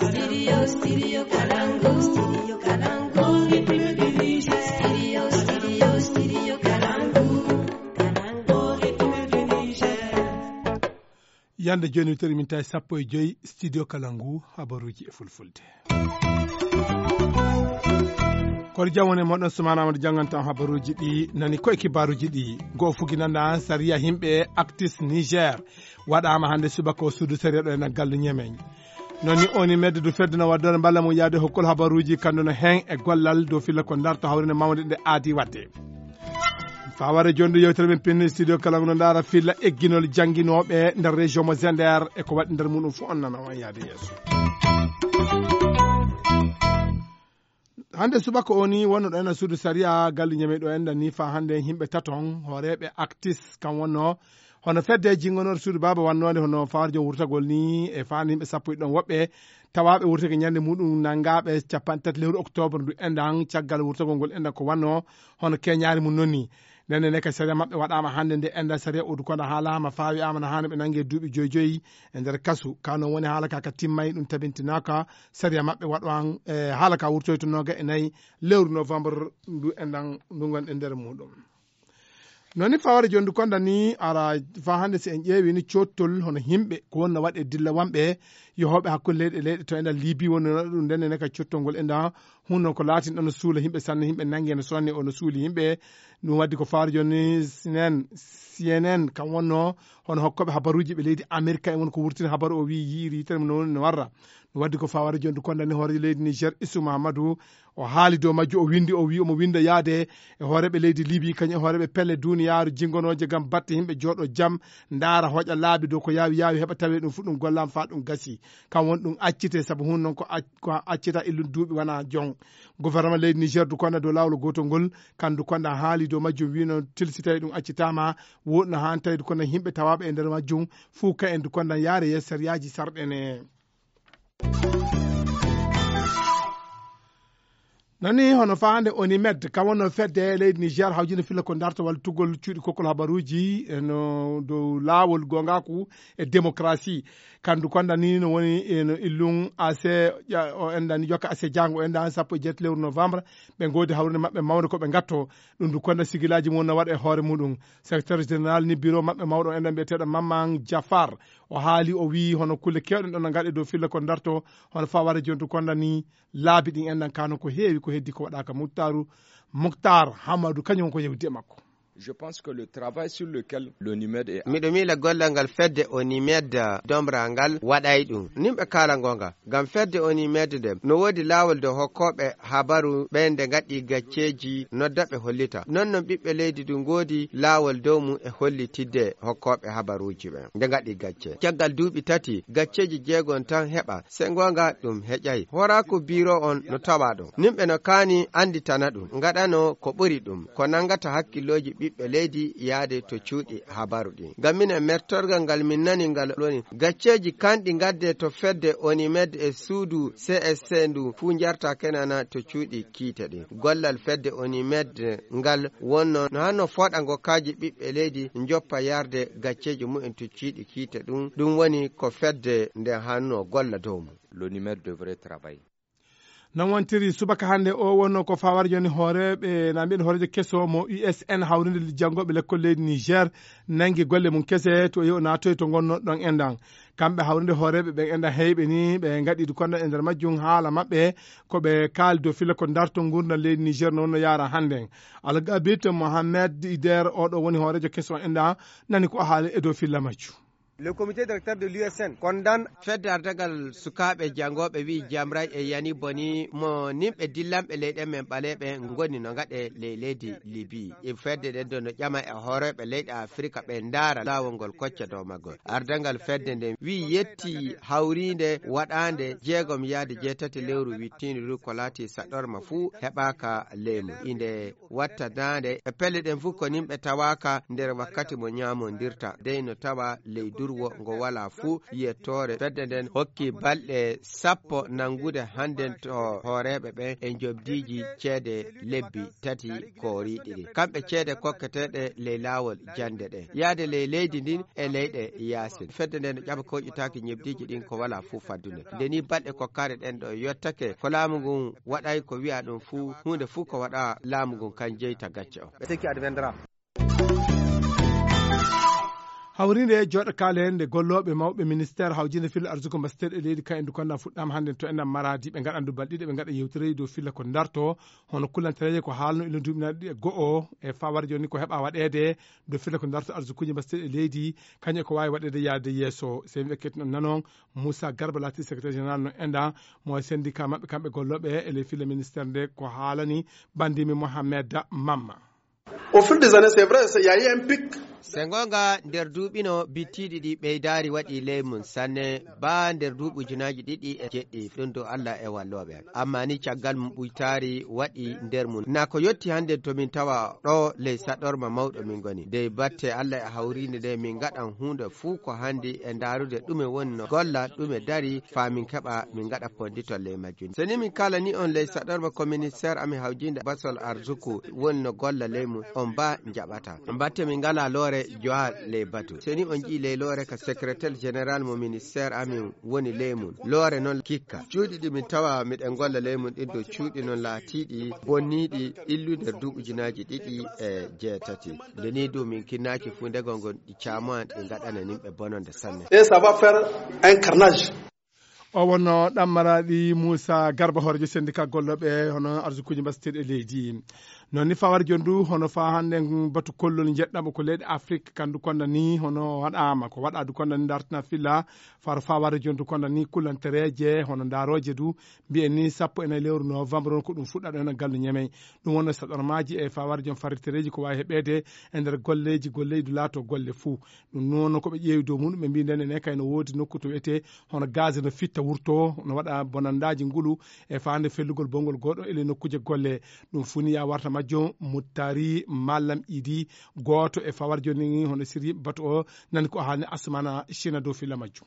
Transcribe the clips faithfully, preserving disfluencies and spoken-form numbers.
Studio, studio Kalangu. Studio Kalangu. Studio, studio, studio Kalangu. Kalangu. Yande joni tori min tay sappo e joyi studio Kalangu habaruji e fulfulde. Kor jawone moɗon sumana amadou janganta habaruji ɗi nani koye kibaruji ɗi go fuginanda sariya himɓe Actis Niger waɗama hande subaka o suudu sariya ɗo ena gallu ñemeñ noni oni medde du feddino waddore balla mum yaade hokkol habaruji kanduno hen e gollal dow filla ko darto hawrinde mawde nde aadi wadde faware jonde yewtere men pinni studio Kalangu no dara filla egginol jangguinoɓe nder région mo Zender e ko waɗi nder muɗum fu on nana on yaade yeeso hande subaka oni wonno ɗo ena suudu sariya gallu ñeme ɗo enda ni fa hande himɓe taton horeɓe Actis kam wonno hono fedde jingonor suudu baba wannode hono fawarjo wurtagol ni e faani himɓe sappo e ɗon woɓɓe tawaɓe wurtage ñande muɗum nangaɓe capan tati lewru octobre ndu endan caggal wurtagol ngol enda ko wanno hono keñari mum nonni nenne ne ka sariya mabɓe waɗama hande nde enda sariya udu kono haalama fawi amana hano ɓe nangue duuɓi joyi joyi e nder kasu kano woni haala ka ka timmay ɗum tabintinaka sariya mabɓe waɗwan e haala ka wurtoy to noga e nayyi lewru novembre ndu endan ndu gonɗe nder muɗum noni faware jondu konda ni ara fa hande si en ƴeewi ni cottol hono himɓe ko wonno waɗe dilla wanɓe yohoɓe hakkude leyɗe leyɗe to enda Libi woni ɗum ndenne ne ka cottol ngol enda hunno ko laatin ɗon no suula yimɓe sanne yimɓe nangue no sonni o no suuli yimɓe ɗum waddi ko faware joni sinen C N N kam wonno hono hokkoɓe habaruji ɓe leydi Amérique e won ko wurtini habaru o wi yiiri yitere no woni no warra ɗum waddi ko faware jondu konda ni hoore leydi Niger Issou Mahamadou o haali dow majju o windi o wi omo winda yaade e hooreɓe leydi Libi kañum e hooreɓe pelle duniyaru jingonoje gam batte yimɓe jooɗo jaam ndaara hoƴa laabi dow ko yawi yawi heɓa tawe ɗum fu ɗum gollama fa ɗum gasi kam won ɗum accite saabu hun noon ko accita illu duuɓi wona jon gouvernement leydi Niger du konda dow lawol gotol ngol kandu konda haali dow majjum wino tilsi tawi ɗum accitama woɗno han tawi du konda yimɓe tawaɓe e nder majjum fuu ka en du konda yaare yes sariyaji sarɗene nani hono fa hande oni med kam wonno fedde leydi Niger hawjino filla ko darta walla tugol cuuɗi kokkol habaruji no dow laawol gongaku e démocratie kandu konda ni no woni eno illum ase o endani jokka ase jango enda sappo e jetti lewru novembre ɓe godi hawrinde mabɓe mawde koɓe gatto ɗum du konda sigilaji mum no waɗa e hoore muɗum secrétaire général ni bureau mabɓe mawɗo enda mbiyeteɗo Maman Jafar o haali o wi hono kulle kewɗen ɗon no gaɗe dow filla ko darto hono faware jontu konda ni laabi ɗin endan kano ko heewi ko heddi ko waɗaka Mouktaru Mouktar Hamadou kañum ko yewdi e makko. Je pense que le travail sur lequel l'ONIMED est miɗo miila gollal ngal fedde ONIMED domra ngal waɗay ɗum nimɓe kala gonga ngam fedde ONIMED nde no woodi laawol dow hokkoɓe habaru ɓe nde gaɗi gacceji noddaɓe hollita non non ɓiɓɓe leydi ɗum goodi laawol dow mum e hollitidde hokkoɓe habaruji ɓe nde gaɗi gacce caggal duuɓi tati gacceji jeegon tan heɓa se gonga ɗum heƴay horako biro on no tawa ɗum nimɓe no kaani anditana ɗum gaɗano ko ɓuri ɗum ko nangata hakkilloji ɓiɓɓe leydi yaade to cuuɗi habaru ɗi ngam minen mertorgal ngal min nani ngal woni gacceji kanɗi gadde to fedde ONIMED e suudu C S C ndu fuu jarta kenana to cuuɗi kiite ɗi gollal fedde ONIMED ngal wonno no hanno foɗa ngokkaji ɓiɓɓe leydi joppa yarde gacceji mumen to cuuɗi kiite ɗum ɗum woni ko fedde nde hanno golla dow mum l'ONIMED devrait travailler. non wontiri subaka hande o wonno ko fawar joni hooreɓe na mbiɗen hoorejo keso mo U S N hawrinde janggoɓe lekkol leydi Niger nangi golle mum kese to yew natoy to gonno ɗon endan kamɓe hawrinde hooreɓe ɓe enda heyɓe ni ɓe gaɗi konno e nder majjum haala mabɓe koɓe kaali dow filla ko darto gurdal leydi Niger no wonno yara hande algabit Mohamed Ider oɗo woni hoorejo keso enda nani ko haali e dow filla majjum. Le comité directeur de l'U S N condamne fedde ardagal sukaɓe jangoɓe wi jamray e yani boni mo nimɓe dillamɓe leyɗe men ɓaleɓe goni no gaɗe ley leydi Libi e fedde ɗen do no ƴama e hooreɓe leyɗe Afrique ɓe ndaara lawol ngol kocca dow maggol ardagal fedde nde wi yetti hawrinde waɗande jeegom yaade jeetati lewru wittiniru ko laati saɗorma fuu heɓaka leymu inde watta dande e pelle ɗen fuu ko nimɓe tawaka nder wakkati mo ñamodirta dey no tawa leydu durwo ngo wala fu yettore fedde nden hokki balɗe sappo nangude handen to hooreɓe ɓe e jobdiji ceede lebbi tati koori ɗiɗi kamɓe ceede kokketeɗe ley laawol jande ɗe yaade ley leydi ndin e leyɗe yaasin fedde nden ƴaɓa koƴƴitaki ñebdiji ɗin ko wala fu faddude ndeni balɗe kokkare ɗen ɗo yottake ko laamu ngun waɗay ko wiya ɗum fu hunde fu ko waɗa laamu ngun kan jeyta gacce o hawrinde joɗo kalende golloɓe mawɓe ministére hawjinde filla arsugo mbasteɗe leydi ka en dukonda fuɗɗama hande to enɗam maradi ɓe gaɗandu balɗiɗe ɓe gaɗa yewtere dow filla ko darto hono kullantereje ko haalno ilo duɓinaɗi e go'o e fawar joni ko heɓa waɗede dow filla ko darto arsukuji mbasteɗe leydi kañum ko wawi waɗede yaade yesso so yimɓe kettinon nanon Moussa Garba lati secrétaire général no enda mo syndicat mabɓe kamɓe golloɓe e les filla ministére nde ko haalani bandimi Mohamed Mamma. Au fil des années, c'est vrai, il y a eu un pic. sengonga nder duuɓino bittiɗi ɗi ɓeydari waɗi ley mum sanne ba nder duuɓi ujunaji ɗiɗi e jeɗɗi ɗum do Allah e walloɓe amma ni caggal mum ɓuytari waɗi nder mum na ko yetti hande tomin tawa ɗo ley saɗorma mawɗo min goni de batte Allah e hawrinde de min gaɗan hunde fuu ko handi e darude ɗume woni no golla ɗume dari fa min keɓa min gaɗa ponditol ley majjum seni min kala ni on ley saɗorma ko ministére amin hawjinde basol arzuku woni no golla ley mum on ba jaɓata batte min ngala lore joa ley batu seni on ƴi ley lore ka secrétaire général mo ministére amin woni ley mum lore noon kikka cuuɗi ɗi min tawa miɗen golla ley mum ɗin ɗo cuuɗi noon laatiɗi bonniɗi illu nder duuɓujunaji ɗiɗi e jeetati ndeni du min kinnaki fu ndegol ngol ɗi camoan ɗi gaɗana nimɓe bononde sanne Et ça va faire un carnage. o wonno ɗammaraɗi Moussa Garba horejo syndicat golloɓe hono arsukuji mbasteɗe leydi non ni fawar jondu hono fa hande batu kollol jeɗɗamo ko leyɗe Afrique kandu konda ni hono waɗama ko waɗa du konda ni dartina filla far fawar jondu konda ni kulantereje hono daroje du mbiyen ni sappo ene lewru novembre ko ɗum fuɗɗa ɗo ene gallu ñamey ɗum wonno saɗormaji e fawar jon faritereji ko wawi heɓede e nder golleji golleji du laato golle fuu ɗum noon koɓe ƴeewi dow muɗum ɓe mbi nden ne kayno woodi nokku to wiyete hono gaz no fitta wurto no waɗa bonandaji ngulu e fande fellugol bongol goɗo ele nokkuje golle ɗum funi ya warta majjum Muttari Mallam Idi goto e fawar joni hono siri batu o nani ko haalni asmana China dow filla majjum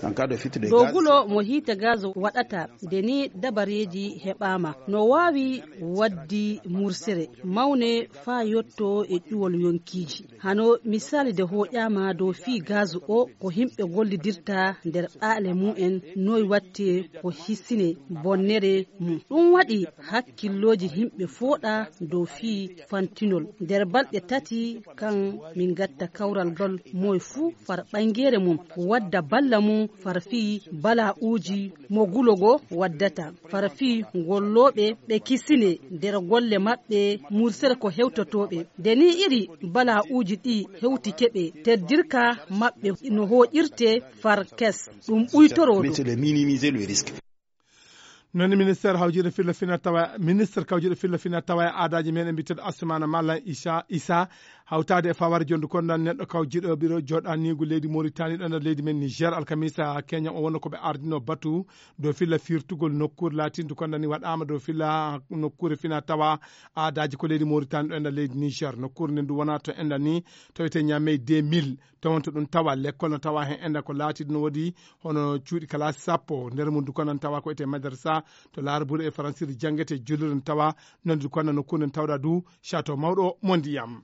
dogulo mo hiite gaz waɗata nde ni dabareji heɓama no wawi waddi mursere mawne fa yotto e ƴuwol yonkiji hano misali de hoƴama dow fi gaz o ko himɓe gollidirta nder ɓaale mumen noy watte ko hissine bonnere mum ɗum waɗi hakkilloji himɓe fooɗa dow fi fantinol nder balɗe tati kan min gatta kawral gol moy fuu far ɓangere mum wadda balla mum farfi bala uji mo gulogo waddata farfi golloɓe ɓe kisine nder golle maɓɓe mursere ko hewtotoɓe deni iri bala uji ɗi hewti keɓe teddirka maɓɓe no hoƴirte far kes ɗum ɓuytoroɗo noni ministére hawjide filla fina tawa ministre kawjuɗo filla fina tawa e aadaji men e mbiteɗo asmana Mallam Issa Issa hawtade e fawar jondu kondan neɗɗo kawjiɗo ɓiro joɗanigu leydi Mauritanie ɗo nder leydi men Niger alkamisa Kenya o wonno koɓe ardino batu dow filla firtugol nokkure latindu kondani waɗama dow filla nokkure fina tawa aadaji ko leydi Mauritanie ɗo nder leydi Niger nokkure nde ndu wona to enda ni tawete ñammey deux mille tawonto ɗum tawa l'école no tawa hen enda ko laatiɗo no waɗi hono cuuɗi classe sappo nder mum du kondan tawa ko ete madrasa to laarbuɗo e françire jangguete julluɗo tawa nonde konno nokkude tawɗa du château mawɗo mo ndiyam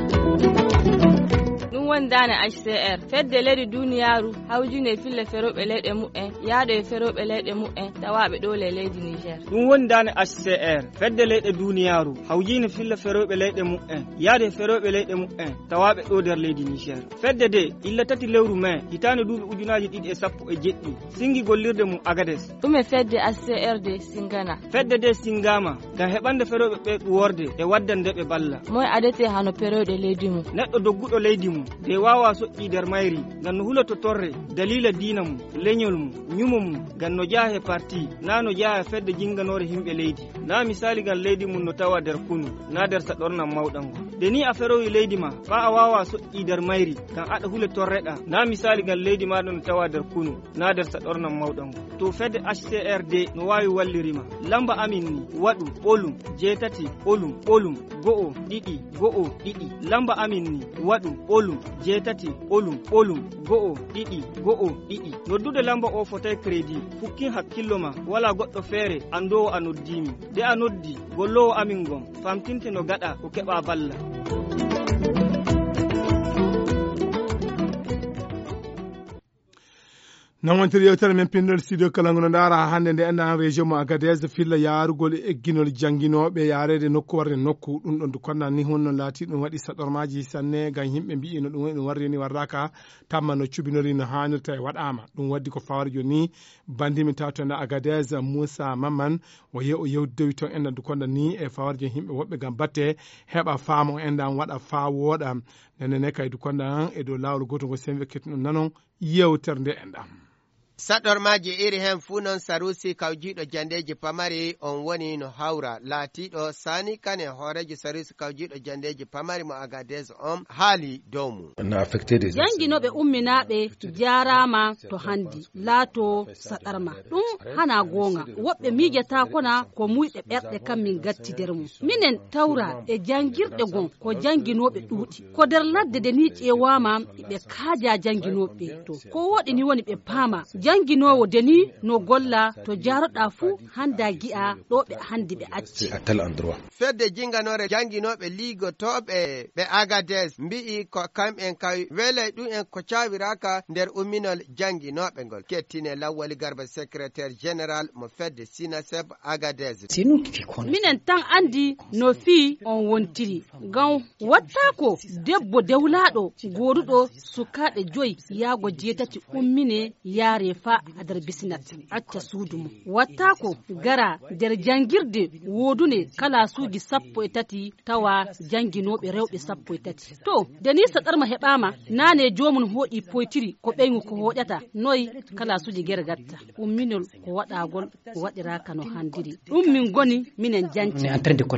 ɗum wondane H C R fedde leydi duniyaru hawjune fille feroɓe leyɗe mu'en yaaɗo e feroɓe leyɗe mu'en tawaɓe ɗo le leydi Niger ɗum wondane H C R fedde leyɗe duniyaru hawjine fille feroɓe leyɗe mu'en yaaɗo e feroɓe leyɗe mu'en tawaɓe ɗo nder leydi Niger fedde de illa tati lewru mai hitande duuɓi ujunaji ɗiɗi e sappo e jeɗɗi singi gollirde mum Agades ɗum e fedde H C R de singana fedde de singama ngam heɓande feroɓe ɓe worde e waddande ɓe balla moye adete hano feroɗe leydi mum neɗɗo dogguɗo leydi mum de wawa soƴƴi nder mayri ngam no huloto torre dalila diina mum leñol mum ñumo mum ngam no jaaha e parti na no jaaha fedde jinganore himɓe leydi na misali ngam leydi mum no tawa nder kunu na nder saɗornam mawɗam ngo de ni a ferowi leydi ma fa a wawa soƴƴi nder mayri kan aɗa hule torreɗa na misali ngal leydi ma ɗon tawa nder kunu na nder saɗornan mawɗan ngo to fedde H C R D no wawi wallirima lamba amin ni waɗu ɓolum jeetati ɓolum ɓolum go'o ɗiɗi go'o ɗiɗi lamba amin ni waɗu ɓolum jeetati ɓolum ɓolum go'o ɗiɗi go'o ɗiɗi noddude lamba o fotay crédit fukkin hakkillo ma wala goɗɗo feere andowo a noddimi de a noddi gollowo amin gon famtinte no gaɗa ko keɓa balla. non wontiri yewtere men pindol studio kalangu no ndara hande nde enda région mo Agadez filla yarugol e egginol jangguinoɓe yarede nokku warde nokku ɗum ɗon konna ni honno laati ɗum waɗi saɗormaji sanne gam yimɓe mbi no ɗum ɗum warri ni warraka tamma no cubinori no hannirta e waɗama ɗum waddi ko fawri joni bandimi tawtone Agadez Moussa Maman o ye o yewdowi toon endan konna ni e fawarji yimɓe woɓɓe gam batte heɓa faamo endan waɗa fa woɗa nenene kaydu konna e dow lawol goto ngo sembe kettuɗum nanon yewtere nde enɗam saɗormaji iri hen fuu noon Sarusi kawjiɗo jandeji pamari on woni no hawra laatiɗo Sani Kane hoorejo Sarusi kawjiɗo jandeji pamari mo Agadez on haali dow mum janginoɓe umminaɓe jarama to handi laato saɗarma ɗum hana gonga woɓɓe miijata kona ko muyɗe ɓerɗe kam min gatti nder mum minen tawra e jangirɗe gon ko janginoɓe ɗuuɗi ko nder ladde de ni ƴewama ɓe kaaja janginoɓe to ko woɗini woni ɓe paama janginowo deni no golla to jaroɗa fuu handa gi'a ɗo ɓe handi ɓe acci fedde jinganore janginoɓe ligotoɓe ɓe Agadez mbi'i ko kamɓen kawi welay ɗum en ko cawiraka nder umminol janginoɓe ngol kettine Lawwali Garba secrétaire général mo fedde Sinaseb Agadez minen tan andi no fi on wontiri gam wattako debbo dewlaɗo goduɗo sukaɓe joyi yaago jeetati ummine yaare fa adar bisinat acca suudu mum wattako gara nder jangirde wodune kala suuji sappo e tati tawa janginoɓe rewɓe sappo e tati to deni saɗarma heɓama nane jomum hooɗi poytiri ko ɓeygu ko hoƴata noyi kala suuji gere gatta umminol ko waɗagol ko waɗiraka no handiri ɗum min goni minen janci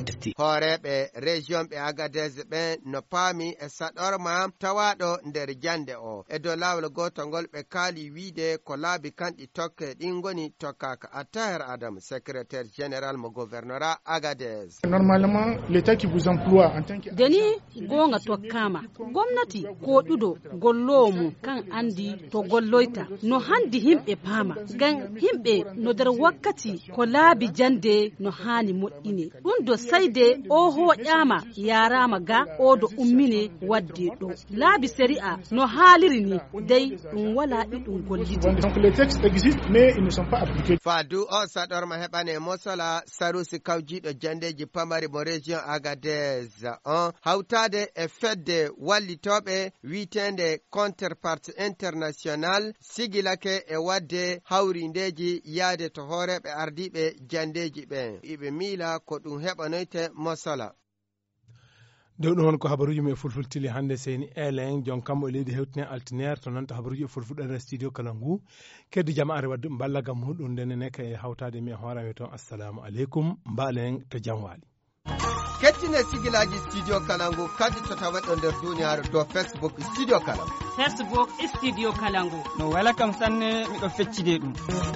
hooreɓe région ɓe Agadez ɓe no paami e saɗorma tawaɗo nder jande o e dow lawol gotol ɓe kaali wiide ko laabi kanɗi tokke ɗin goni tokkaka Attaher Adam secrétaire général mo gouvernorat Agadez normalement l'état qui vous emploie en tant que deni gonga tokkama gomnati ko ɗuɗo gollowo mum kan andi to golloyta no handi himɓe paama gan himɓe no nder wakkati ko laabi jande no hani moƴƴine ɗum do sayde o hoƴama yarama ga o do ummine wadde ɗo laabi séria no haaliri ni dey ɗum wala ɗiɗum gollide donc les textes existent mais ils ne sont pas appliqués fadu o saɗorma heɓane mosola Sarusi kawjiɗo jandeji pamari mo région Agadez on hawtade e fedde wallitoɓe wiitende contrepartie international sigilake e wadde hawrindeji yaade to hooreɓe ardiɓe jandeji ɓen iɓe miila ko ɗum heɓanoyte mosola dow ɗum won ko habaruji me fulfultili hande seni elen jon kam o leydi hewtine altinaire to noon to habaruji e fulfuɗɗere studio kalangu keddi jamaare wadde ballagam muɗum ndene ka e hawtade mi e hoorami toon assalamu aleykum mbalen to jam waali kettine sigilaji studio kalangu kadi to tawaɗo nder duniyaaru to Facebook studio kalangu Facebook studio kalangu no wala kam sanne miɗo feccide ɗum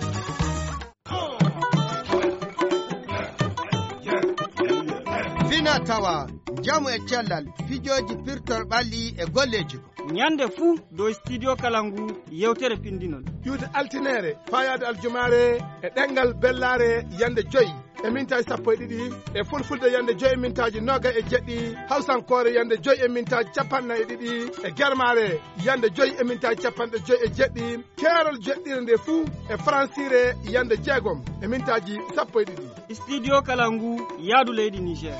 fina tawa jamu e cellal fijoji pirtor ɓalli e golleji nyande fuu dow studio kalangu yewtere pindinol yuude altinere fayade aljumare e ɗengal bellare yande joyyi e mintaji sappo e ɗiɗi e fulfulde yande joyi e mintaji noga e jeɗɗi hawsankore yande joyi e mintaji capanɗe e ɗiɗi e guermare yande joyi e mintaji capanɗe joyi e jeɗɗi keerol jeɗɗire nde fuu e francire yande jeegom e mintaji sappo e ɗiɗi studio kalangu yaadu leydi Niger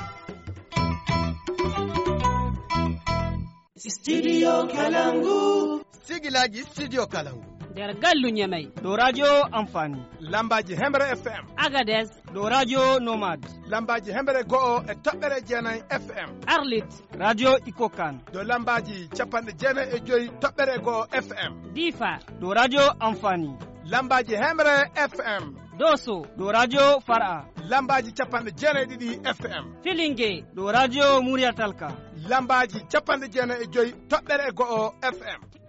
Studio Kalangu. Sigilaji Studio Kalangu. Der gallu nyamai. Do radio amfani. Lambaji Hembre F M. Agadez. Do radio Nomad. Lambaji Hembre Go'o e toɓɓere jeenayi F M. Arlit. Radio Ikokan. Do lambaji capanɗe jeenayi e joyi toɓɓere go'o F M. Difa. Do radio amfani. Lambaji Hembre F M. Doso ɗo radio Far'a. Lambaji capanɗe jeenayi ɗiɗi F M. Filinge ɗo radio Muria Talka. Lambaji capanɗe jeenayi e joyi toɓɓere e go'o F M.